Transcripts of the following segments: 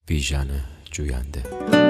بیژن جوینده.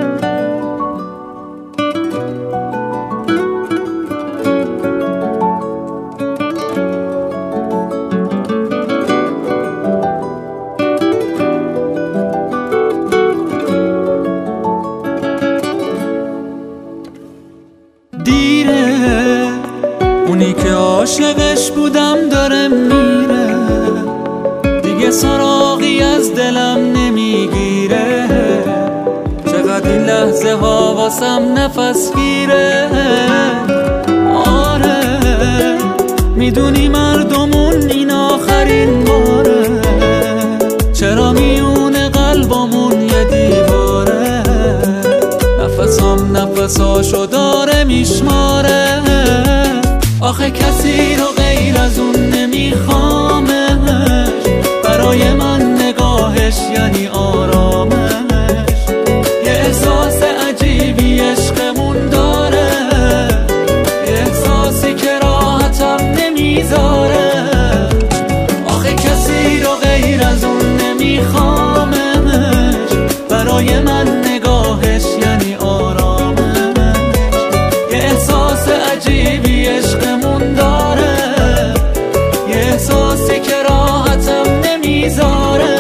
دیره اونی که عاشقش بودم داره میره، دیگه سراغی از دلم نمیگیره. چقدر این لحظه ها واسم نفس گیره. آره میدونی مردمون این آخرین باره، چرا میونه قلبمون یه دیواره. نفساشو داره میشماره. آخه کسی رو غیر از اون نمیخوامش، برای من نگاهش یعنی آرامش. یه احساس عجیبی عشقمون داره، یه احساسی که راحتم نمیذاره. آخه کسی رو غیر از اون نمیخوامش، برای من نگاهش یعنی آرامش. یه احساس عجیبی عشقمون داره، یه احساسی که راحتم نمیذاره.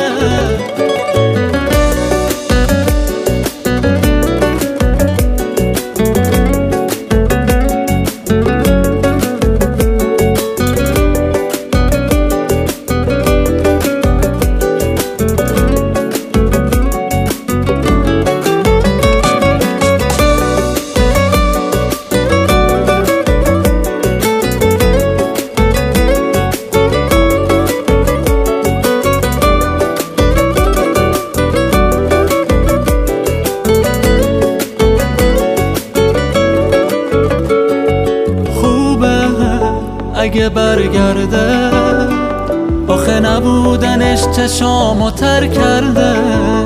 اگه برگرده، آخه نبودنش چشامو تر کرده.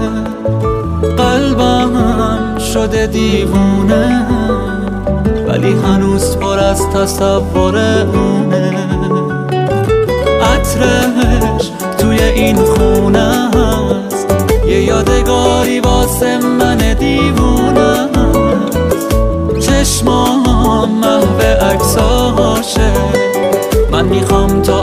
قلبم شده دیوونه، ولی هنوز پر از تصور اونه. عطرش توی این خونه هست، یه یادگاری واسه من دیوونه هست. چشمام محو عکساشه، من میخوام تا